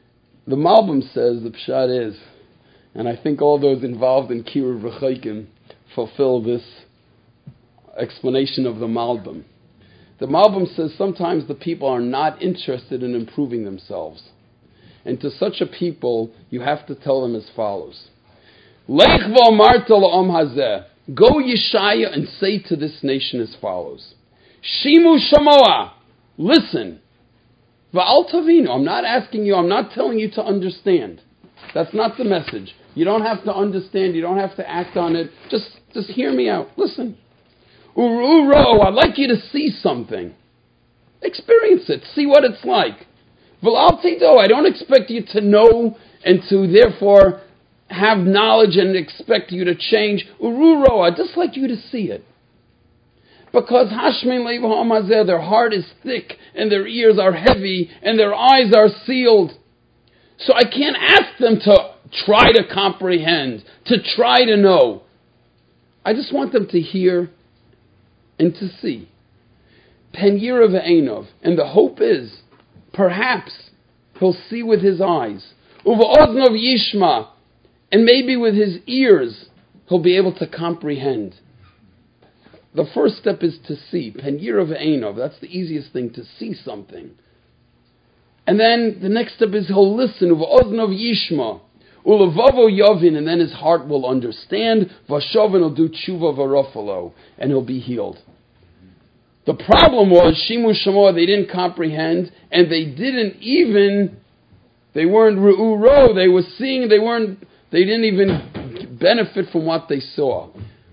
The Malbim says, the Pshat is, and I think all those involved in Kiruv V'chaykim fulfill this explanation of the Malbim. The Malbim says sometimes the people are not interested in improving themselves. And to such a people, you have to tell them as follows. Lech v'amarta la'am hazeh. Go Yeshaya and say to this nation as follows. Shimu shamoa. Listen. Va'al tavinu. I'm not asking you, I'm not telling you to understand. That's not the message. You don't have to understand, you don't have to act on it. Just, just hear me out. Listen. Uro, I'd like you to see something. Experience it. See what it's like. V'al tido. I don't expect you to know and to therefore have knowledge and expect you to change. Ururo, I'd just like you to see it. Because Hashmin Leiv HaMazeh, their heart is thick, and their ears are heavy, and their eyes are sealed. So I can't ask them to try to comprehend, to try to know. I just want them to hear and to see. Pen Yira Ve'enov. And the hope is, perhaps, he'll see with his eyes. Uva Yishma. And maybe with his ears, he'll be able to comprehend. The first step is to see. Pen Yira Ve'enov. That's the easiest thing, to see something. And then the next step is he'll listen. Uva Yishma. Ulavavo Yavin. And then his heart will understand. Vashavin will do tshuva varofalo. And he'll be healed. The problem was, Shimu Shamoah, they didn't comprehend. And they didn't even, they weren't Ru'uro. They were seeing, they weren't, They didn't even benefit from what they saw.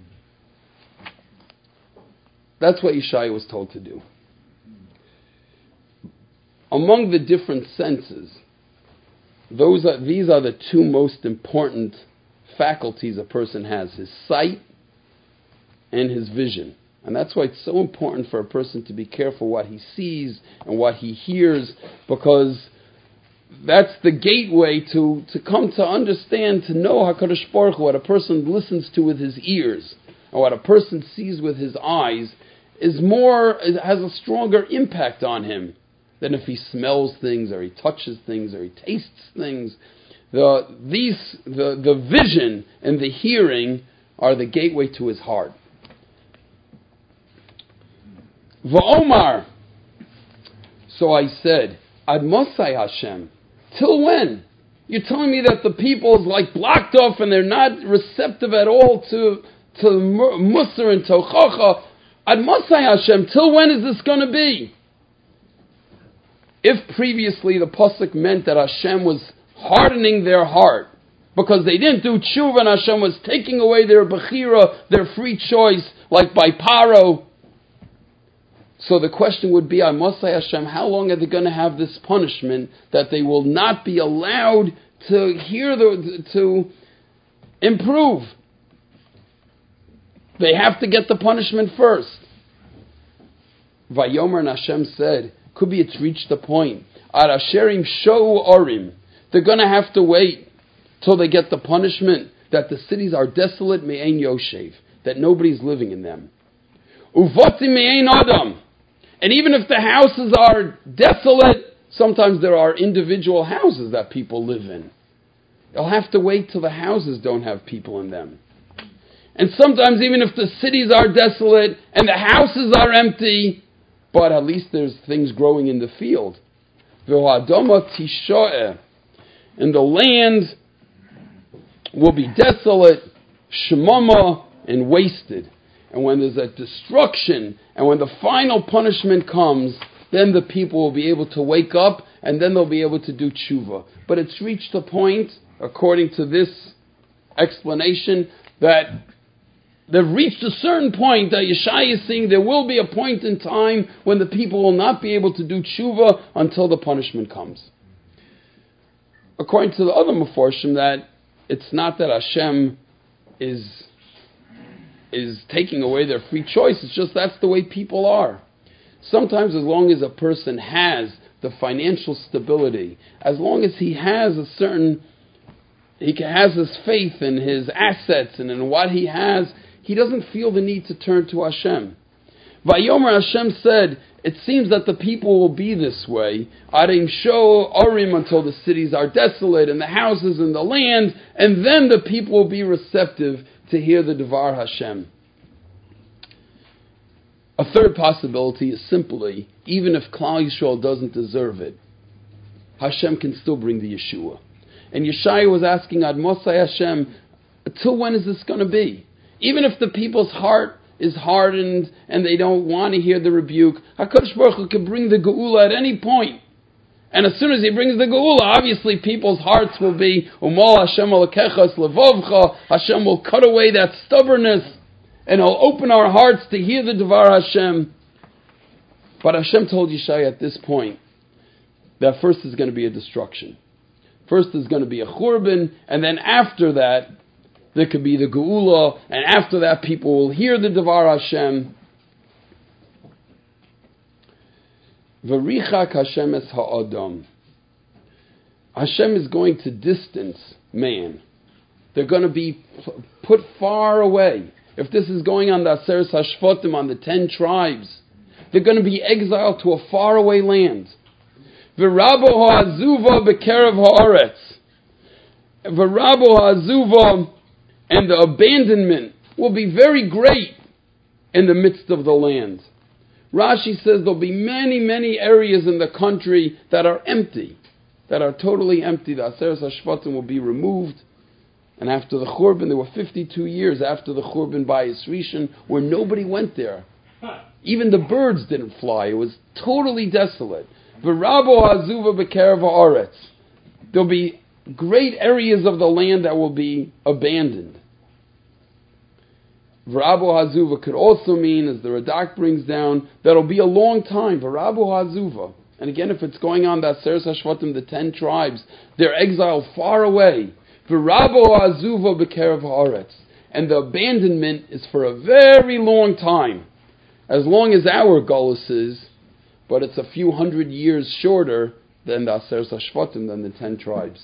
That's what Yeshaya was told to do. Among the different senses, those are, these are the two most important faculties a person has, his sight and his vision. And that's why it's so important for a person to be careful what he sees and what he hears, because that's the gateway to, to come to understand, to know HaKadosh Baruch Hu. What a person listens to with his ears, and what a person sees with his eyes, is more, it has a stronger impact on him than if he smells things, or he touches things, or he tastes things. The, these, the, the vision and the hearing are the gateway to his heart. Va'omar. So I said, Ad Mosai Hashem. Till when? You're telling me that the people's like blocked off and they're not receptive at all to to Musar and Tochacha. Ad Mosai Hashem. Till when is this going to be? If previously the pasuk meant that Hashem was hardening their heart because they didn't do tshuva and Hashem was taking away their bechira, their free choice, like by Paro. So the question would be, I must say, Hashem, how long are they going to have this punishment that they will not be allowed to hear, the, to improve? They have to get the punishment first. Vayomer, and Hashem said, could be it's reached the point. Ad asherim shohu orim. They're going to have to wait till they get the punishment that the cities are desolate, me'ein yoshev, that nobody's living in them. Uvoti me'ein adam. And even if the houses are desolate, sometimes there are individual houses that people live in. They'll have to wait till the houses don't have people in them. And sometimes even if the cities are desolate and the houses are empty, but at least there's things growing in the field. V'ha'adama tisho'eh. And the land will be desolate, shemama, and wasted. And when there's a destruction, and when the final punishment comes, then the people will be able to wake up, and then they'll be able to do tshuva. But it's reached a point, according to this explanation, that they've reached a certain point that Yeshaya is saying there will be a point in time when the people will not be able to do tshuva until the punishment comes. According to the other Meforshim, that it's not that Hashem is... is taking away their free choice. It's just that's the way people are. Sometimes as long as a person has the financial stability, as long as he has a certain, he has his faith in his assets and in what he has, he doesn't feel the need to turn to Hashem. Vayomer Hashem said, it seems that the people will be this way. Arim Sho Arim, until the cities are desolate and the houses and the land, and then the people will be receptive to hear the Devar Hashem. A third possibility is simply, even if Klal Yisrael doesn't deserve it, Hashem can still bring the Yeshua. And Yeshaya was asking Ad Mosai Hashem, until when is this going to be? Even if the people's heart is hardened and they don't want to hear the rebuke, HaKadosh Baruch Hu can bring the Geula at any point. And as soon as He brings the Geula, obviously people's hearts will be, Umol Hashem alekechas levovcha, Hashem will cut away that stubbornness and He'll open our hearts to hear the Devar Hashem. But Hashem told Yeshaya at this point that first is going to be a destruction. First is going to be a churban, and then after that, there could be the Geula, and after that people will hear the Devar Hashem. V'richak Hashem es ha'adam. Hashem is going to distance man. They're going to be put far away. If this is going on the Aseres HaShvatim, on the ten tribes, they're going to be exiled to a faraway land. V'rabo ha'azuva b'kerev ha'aretz. V'rabo ha'azuva, and the abandonment will be very great in the midst of the land. Rashi says there'll be many, many areas in the country that are empty, that are totally empty. The Aseres HaShvatim will be removed. And after the Churban, there were fifty-two years after the Churban by Yisrishon where nobody went there. Even the birds didn't fly. It was totally desolate. V'rabo ha'azuva b'kerev ha'aretz. There'll be great areas of the land that will be abandoned. V'rabo ha'azuva could also mean, as the Radak brings down, that'll be a long time. V'rabo ha'azuva. And again, if it's going on the Aseres HaShvatim, the ten tribes, they're exiled far away. V'rabo ha'azuva b'kerev ha'aretz. And the abandonment is for a very long time. As long as our Golus is, but it's a few hundred years shorter than the Aseres HaShvatim, than the ten tribes.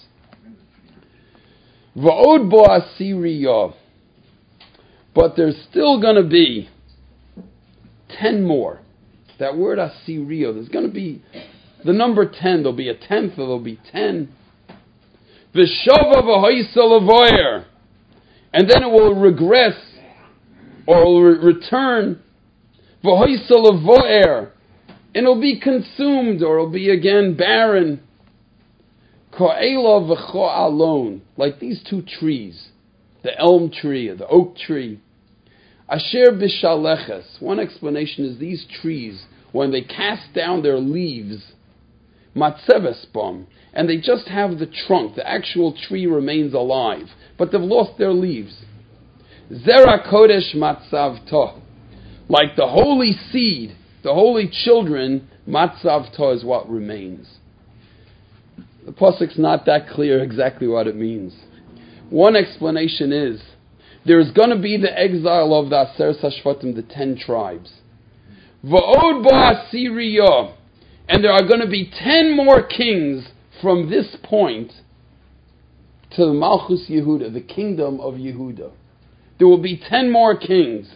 Va'od bo asiriya. But there's still going to be ten more. That word asiriya, there's going to be the number ten. There'll be a tenth, or there'll be ten. V'shava v'hoysa levoyer. And then it will regress, or it will re- return. V'hoysa levoyer. And it'll be consumed, or it'll be again barren. Ko'ela v'cho'alon. Like these two trees. The elm tree, or the oak tree. Asher b'shaleches. One explanation is these trees, when they cast down their leaves, matzeves bom, and they just have the trunk, the actual tree remains alive, but they've lost their leaves. Zera kodesh matzavto. Like the holy seed, the holy children, matzavto is what remains. The pasuk's not that clear exactly what it means. One explanation is, there's going to be the exile of the Aseres HaShvatim, the ten tribes. Va'od bo asiriya. And there are going to be ten more kings from this point to the Malchus Yehuda, the kingdom of Yehuda. There will be ten more kings.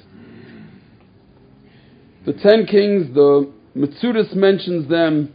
The ten kings, the Metzudas mentions them.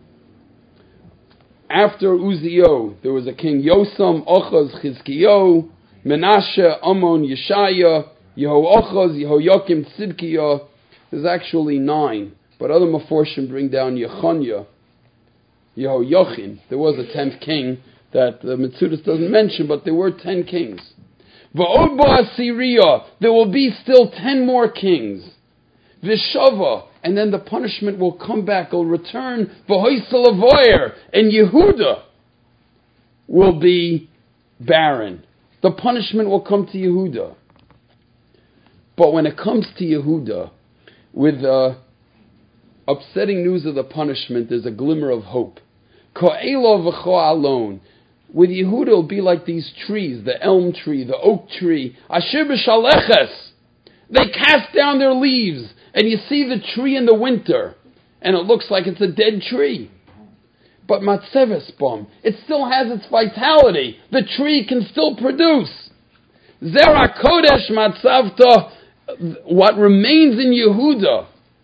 After Uzziyo, there was a king Yosam, Ochaz, Chizkiyo, Menashe, Amon, Yeshaya, Yehoachaz, Yehoyakim, Tzidkiya. There's actually nine, but other Meforshim bring down Yechoniah, Yehoyachin. There was a tenth king that the Metzudas doesn't mention, but there were ten kings. Va'od bo asiriya, there will be still ten more kings. V'shava, and then the punishment will come back, it'll return. V'hoysa levoyer, and Yehuda will be barren. The punishment will come to Yehuda. But when it comes to Yehuda, with the upsetting news of the punishment, there's a glimmer of hope. Ko'elo v'cho'alon. With Yehuda, it'll be like these trees, the elm tree, the oak tree. Asher b'shaleches. They cast down their leaves, and you see the tree in the winter, and it looks like it's a dead tree. But matzeves bom, it still has its vitality. The tree can still produce. Zera kodesh matzavta, what remains in Yehuda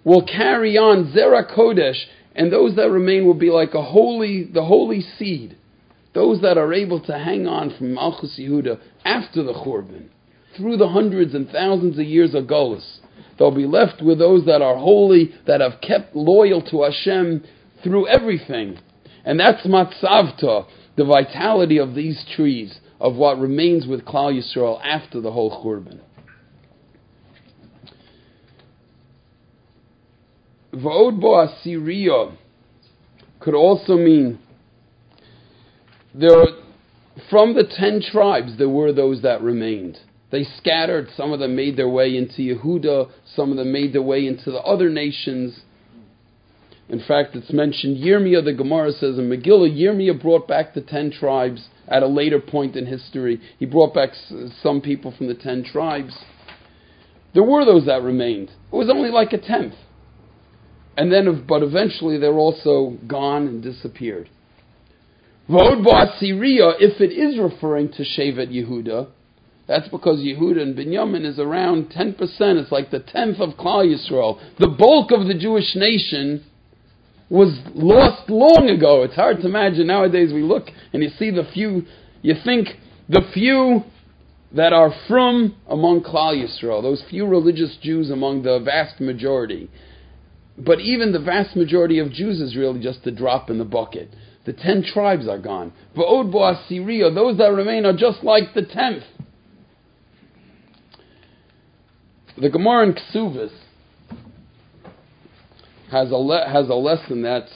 will carry on Zera Kodesh, and those that remain will be like a holy, the holy seed. Those that are able to hang on from Malchus Yehuda after the Churban, through the hundreds and thousands of years of Golus. They'll be left with those that are holy, that have kept loyal to Hashem through everything. And that's Matzavta, the vitality of these trees, of what remains with Klal Yisrael after the whole Churban. V'od bo Asiriya could also mean there are, from the ten tribes there were those that remained. They scattered, some of them made their way into Yehuda, some of them made their way into the other nations. In fact, it's mentioned, Yirmiyah, the Gemara says in Megillah, Yirmiyah brought back the ten tribes at a later point in history. He brought back some people from the ten tribes. There were those that remained. It was only like a tenth. And then, but eventually they're also gone and disappeared. V'od bo Asiriya, if it is referring to Shevet Yehuda, that's because Yehuda and Binyamin is around ten percent. It's like the tenth of Klal Yisrael. The bulk of the Jewish nation was lost long ago. It's hard to imagine. Nowadays we look and you see the few, you think the few that are from among Klal Yisrael, those few religious Jews among the vast majority. But even the vast majority of Jews is really just a drop in the bucket. The ten tribes are gone. V'od bo Asiriya, those that remain are just like the tenth. The Gemara in Ksuvas has a le- has a lesson that's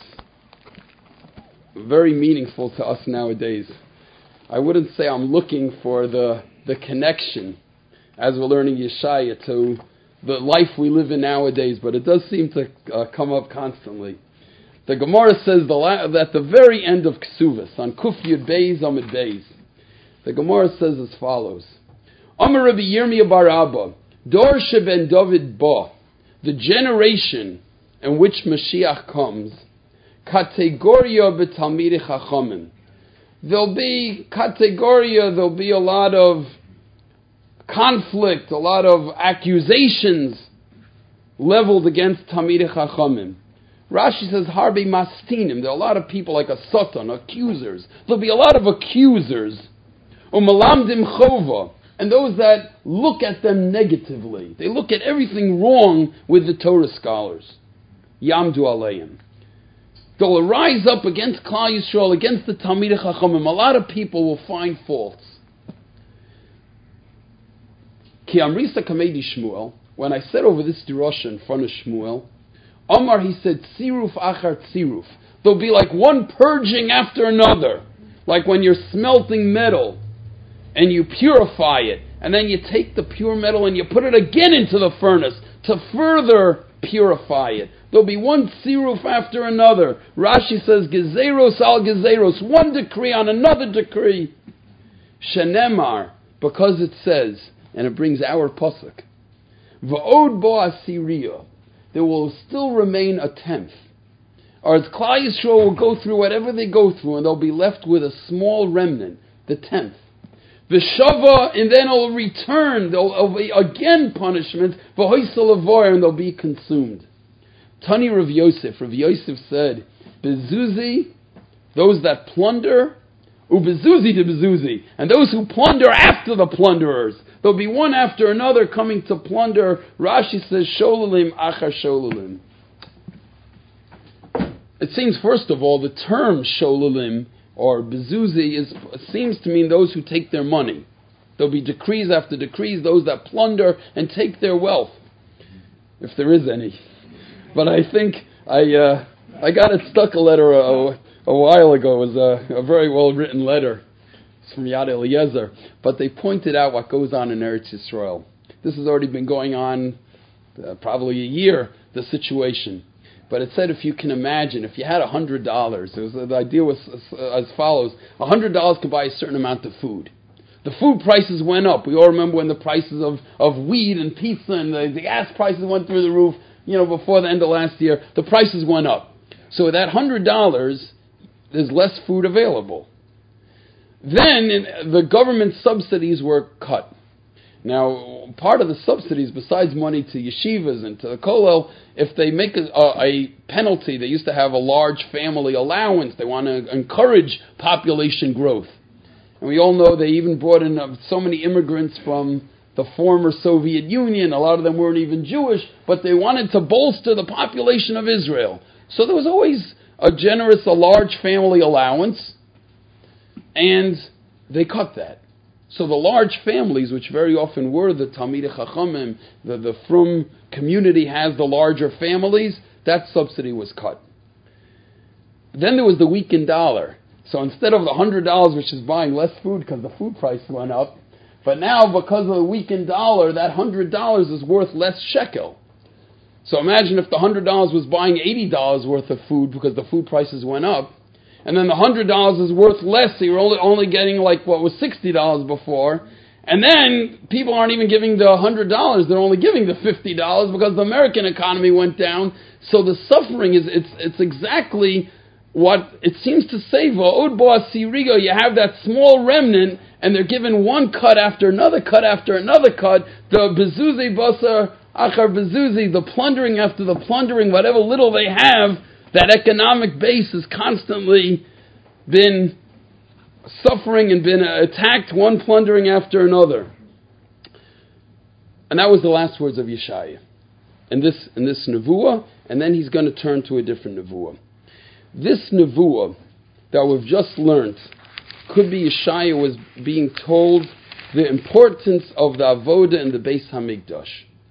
very meaningful to us nowadays. I wouldn't say I'm looking for the the connection, as we're learning Yeshaya, to the life we live in nowadays, but it does seem to uh, come up constantly. The Gemara says the la- at the very end of Ksuvas, on Kuf Yud Beis Amid Beis, the Gemara says as follows: Amar Rabbi Yirmiyah bar Abba, Dor sheben David ba, the generation in which Mashiach comes, kategoria b'talmidei chachamim. There'll be kategoria, there'll be a lot of conflict, a lot of accusations leveled against Talmidei Chachamim. Rashi says, Harbe Mastinim. There are a lot of people like a Satan, accusers. There'll be a lot of accusers. Umalamdim Chova. And those that look at them negatively. They look at everything wrong with the Torah scholars. Yamdu Aleim. They'll rise up against Klal Yisrael, against the Talmidei Chachamim. A lot of people will find faults. Ki Amrisa Kamedi Shmuel, when I said over this Dirosha in front of Shmuel, Omar, he said, Tziruf achar tziruf. There'll be like one purging after another. Like when you're smelting metal and you purify it, and then you take the pure metal and you put it again into the furnace to further purify it. There'll be one tziruf after another. Rashi says, Gezeros al Gezeros, one decree on another decree. Shenemar, because it says, and it brings our pasuk, V'od bo Asiriya, there will still remain a tenth. Or as Klal Yisrael will go through whatever they go through, and they'll be left with a small remnant, the tenth. V'shava, and then it'll return, there'll be again punishment, v'hoisel avoy, and they'll be consumed. Tani Rav Yosef, Rav Yosef said, Bezuzi, those that plunder, ubezuzi to bezuzi, and those who plunder after the plunderers. There'll be one after another coming to plunder. Rashi says, Sholalim achar sholalim. It seems, first of all, the term Sholalim, or bezuzi, is, seems to mean those who take their money. There'll be decrees after decrees, those that plunder and take their wealth, if there is any. But I think I uh, I got a stuck a letter a, a while ago. It was a, a very well written letter. It's from Yad Eliezer. But they pointed out what goes on in Eretz Yisrael. This has already been going on uh, probably a year, the situation. But it said, if you can imagine, if you had a hundred dollars, the idea was as follows: a hundred dollars could buy a certain amount of food. The food prices went up. We all remember when the prices of, of weed and pizza and the, the gas prices went through the roof. You know, before the end of last year, the prices went up. So with that hundred dollars, there's less food available. Then the government subsidies were cut. Now, part of the subsidies, besides money to yeshivas and to the kollel, if they make a, a, a penalty, they used to have a large family allowance. They want to encourage population growth. And we all know they even brought in uh, so many immigrants from the former Soviet Union. A lot of them weren't even Jewish, but they wanted to bolster the population of Israel. So there was always a generous, a large family allowance, and they cut that. So the large families, which very often were the Talmidei Chachamim, the, the Frum community has the larger families, that subsidy was cut. Then there was the weakened dollar. So instead of the one hundred dollars, which is buying less food because the food price went up, but now because of the weakened dollar, that one hundred dollars is worth less shekel. So imagine if the one hundred dollars was buying eighty dollars worth of food because the food prices went up, and then the one hundred dollars is worth less, so you're only, only getting like what was sixty dollars before, and then people aren't even giving the one hundred dollars, they're only giving the fifty dollars because the American economy went down. So the suffering is, it's it's exactly what it seems to say, Va'od bo asirigo, you have that small remnant, and they're given one cut after another cut after another cut, the bezuzi basar achar bezuzi, the plundering after the plundering, whatever little they have, that economic base has constantly been suffering and been attacked, one plundering after another. And that was the last words of Yeshaya. In this, in this nevuah, and then he's going to turn to a different nevuah. This nevuah that we've just learned could be Yeshaya was being told the importance of the avoda in the Beis Hamikdash.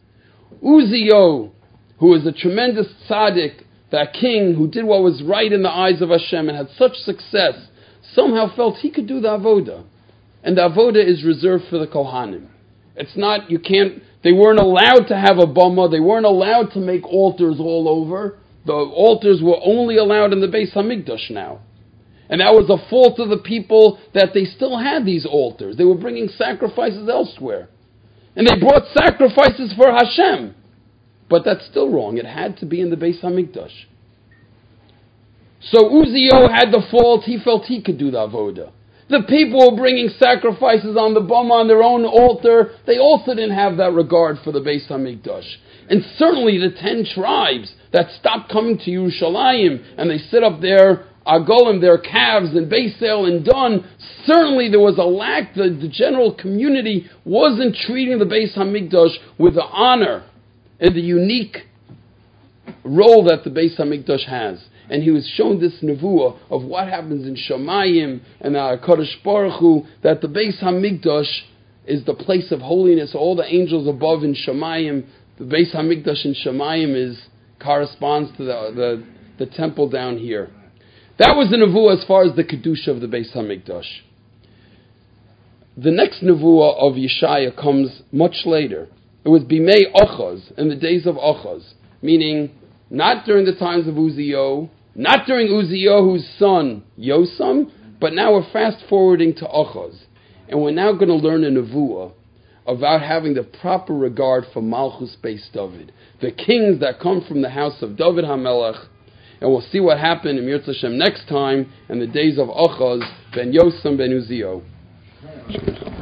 Uziyo, who was a tremendous tzaddik, that king who did what was right in the eyes of Hashem and had such success, somehow felt he could do the avoda. And the avoda is reserved for the Kohanim. It's not, you can't, they weren't allowed to have a bama, they weren't allowed to make altars all over. The altars were only allowed in the Beis Hamikdash now. And that was a fault of the people that they still had these altars. They were bringing sacrifices elsewhere. And they brought sacrifices for Hashem. But that's still wrong. It had to be in the Beis Hamikdash. So Uziyo had the fault. He felt he could do the avoda. The people were bringing sacrifices on the bama on their own altar. They also didn't have that regard for the Beis Hamikdash. And certainly the ten tribes that stopped coming to Yerushalayim and they sit up there, Agolim, their calves, and Beisel and Dun, certainly there was a lack. The, the general community wasn't treating the Beis Hamikdash with the honor and the unique role that the Beis Hamikdash has. And he was shown this nevuah of what happens in Shamayim and the HaKadosh Baruch Hu, that the Beis Hamikdash is the place of holiness. All the angels above in Shamayim, the Beis Hamikdash in Shamayim is corresponds to the, the, the temple down here. That was the nevuah as far as the kedusha of the Beis Hamikdash. The next nevuah of Yeshaya comes much later. It was Bimei Ochaz, in the days of Ochaz, meaning not during the times of Uziyo, not during Uziyahu's son Yosam, but now we're fast forwarding to Ochaz. And we're now going to learn a nevuah about having the proper regard for Malchus Beis David, the kings that come from the house of David HaMelech. And we'll see what happened in Mirz Hashem next time in the days of Ochaz ben Yosam ben Uziyo.